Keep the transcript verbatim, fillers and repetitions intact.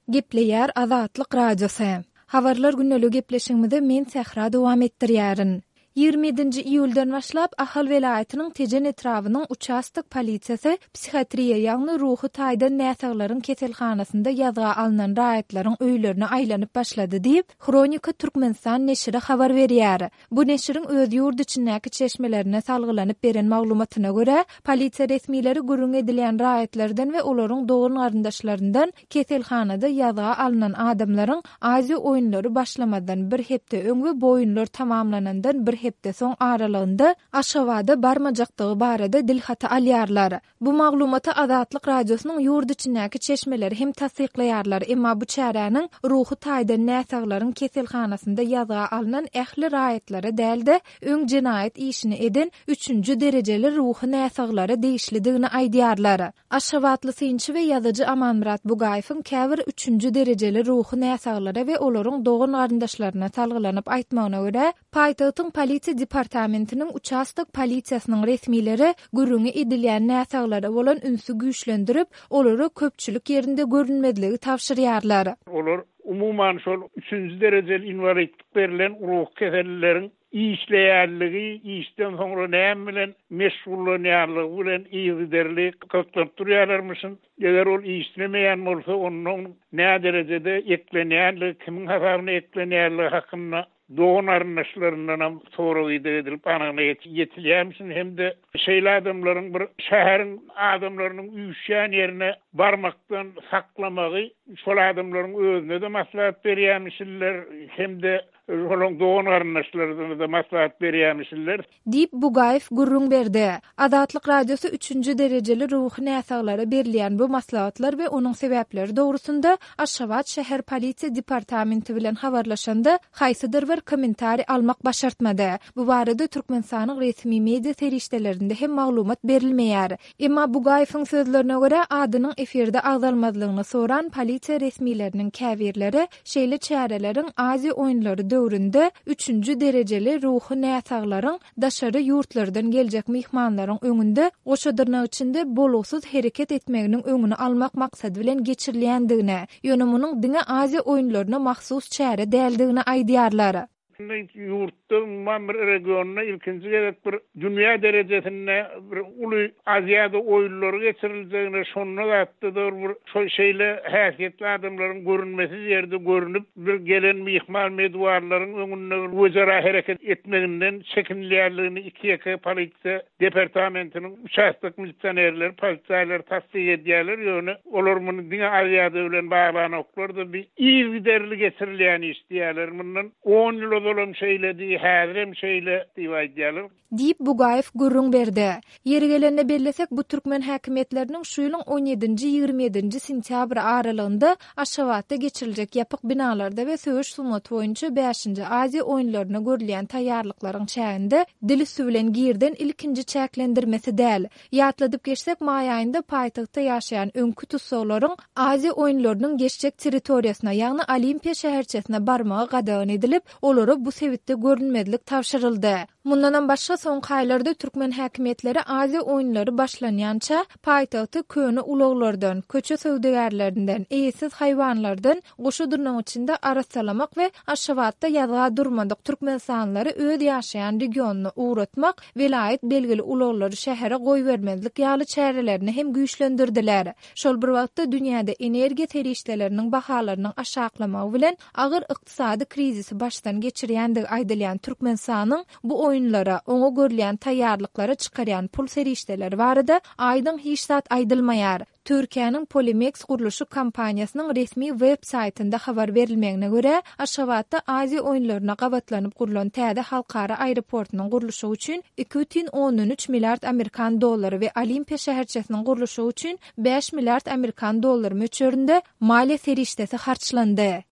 Gepleýär Azatlyk radiosu. Habarlar günnäli gepleşigimizde men Sähra dowam etdirýärin. ýygrimi ýedinji iýuldan başlap Ahal welaýatynyň Tejen etrawynyň участок polisiýasy psihiatriýa ýagny ruhy taýdan näseglaryň keselhanasynda ýazga alynan raýatlaryň öýlerine aýlanyp başlady diýip Kronika Türkmenistan neşri habar berýär. Bu neşriň öz ýurt içindäki çeşmelerine salgylanyp beren maglumatyna görä, polisiýa resmileri gürrüň edilen raýatlardan we olaryň dogry garyndaşlaryndan keselhanada ýazga alynan adamlaryň Aziýa oýunlary başlamadan bir hepde öň we bu oýunlar tamamlanandan bir hepde soň aralygynda Aşgabatda barmajakdygy barada dilhata alýarlar. Bu maglumaty Azatlyk radiosynyň ýurt içindäki çeşmeleri hem tasdiklaýarlar, emma bu çäräniň ruhy taýdan näseglaryň keselhanasynda ýazga alynan ähli raýatlara dälde öň jinayet işini eden üçünji derejeli ruhy näseglary diýişlidigini aýdýarlar. Aşgabatly synçy we ýazyjy Amanmurat Bugaýewiň käbir üçünji derejeli ruhy näseglary we olaryň dogry garyndaşlaryna salgylanyp aýtmagyna görä, paýtagtyň polisiýa departamentiniň участок polisiýasynyň resmileri gürrüňe edilen näseglere bolan ünsü güýçlendirip, olary köpçülik ýerinde görünmezligi tapşyrýarlar. Olar umuman şol üçünji derejeli invalidlik berilen ruh keselleriň işleýärligi, işden soňra näme bilen meşgullanýarlygy bilen iýerderlik köpläp durýarlarmyşyn. Eger ol işlemeýän bolsa, onuň näme derejede eklenýärligi, kimiň hasabyna eklenýärligi hakynda doğun arındaşlarından hem soru edilip anana yetilýärmisin, hem de şeýle adamlaryň bir şäherin adamlarynyň üýşýän ýerine barmakdan saklamagy, şol adamlaryň özüne de maslahat berýärmisinler, hem de şolun doğun arındaşlarına da maslahat berýärmisinler. Diýip Bugaýew gurrun berdi. Azatlyk radiosu üçünji derejeli ruhy näseglere berilýän bu maslahatlar we onuň sebäpleri dogrusunda Aşgabat şäher polisiýa departamenti bilen habarlaşanda haýsydyr bir kommentari almak başartmady. Bu barada Türkmenistanyň resmi media serişdelerinde hem maglumat berilmeýär. Emma Bugaýewiň sözlerine görä adynyň eferde agzalmazlygyny soran polisiýa resmileriniň käbirleri şeýle çäreleriň Aziýa oýunlary döwründe üçünji derejeli ruhy näseglaryň daşary ýurtlardan geljek mihmanlaryň öňünde goşadyrnak içinde boluksuz hereket etmeginiň öňüni almak maksady bilen geçirilýändigine, ýöne diňe Aziýa oýunlaryna mahsus çäre däldigini aýdýarlar. Yurtdan bir regionuna ilkinci gerek bir dünya derejesinde bir ulu Aziýada oýunlary geçirildiğine şonuna gatdydyr bir şo şeýle häsiýetli adamlaryň görünmesiz ýerde görünüp bir gelen mihman medwarlaryň öňünde özara hereket etmeginden çekinilýärligini iki ýaka polisiýa departamentiniň участок militsionerleri, polisiýalar tasdik edýärler, ýöne olar muny diňe Aziýada bilen baglanyplar da bir iýerli geçirilýän işdiýärler. Mundan on ýyl bolan şeýle häzirem şeýle diýýärler. Diýip Bugaýew gurrun berdi. Ýeri gelende bellesek bu türkmen häkimetleriniň şu ýylyň on ýedinji ýygrimi ýedinji sentýabr aralygynda Aşgabatda geçiriljek ýapyk binalarda we söwüş sunaty boýunça beşinji Aziýa oýunlaryna görülýän taýýarlyklaryň çäginde dili süwlen girden ilkinji çäklendirmesi däl. Ýatladyp geçsek maý aýynda paýtagtda ýaşaýan öňkü tutsaglaryň Aziýa oýunlarynyň geçjek territoriýasyna, ýagny Olimpiýa şäherçesine barmagy gadagyn edilip, olary bu sebitde görünmezlik tapşyryldy. Mundan başga soňky aýlarda türkmen häkimetleri Aziýa oýunlary başlanýança paýtagty köne ulaglardan, köçe söwdegärlerinden, eýsiz haýwanlardan goşadyrnyň içinde arasalamak we Aşgabatda ýazga durmadyk türkmenistanlary öz ýaşaýan regionuny uğratmak, welaýet belgili ulaglary şähere goýbermezlik ýaly çärelerini hem güýçlendirdiler. Şol bir wagtda dünýäde energiýa terişdeleriniň bahalarynyň aşaklamagy bilen agyr ykdysady krizisi başdan geçirýändigi aýdylýan Türkmenistanyň bu oýunlara, oňa görülýän taýýarlyklara çykarýan pul serişdeleri barada aýdyň hiç zat aýdylmaýar. Türkiýanyň Polimex guruluşy kampaniýasynyň resmi web saýtynda habar berilmegine görä, Aşgabatda Aziýa oýunlaryna gabatlanyp gurulan täze halkara aeroportunyň guruluşy üçin iki butun on üç milliard Amerikan dollary we Olimpiýa şäherçesiniň guruluşy üçin beş milliard Amerikan dollary möçberinde maliýe serişdesi harçlandy.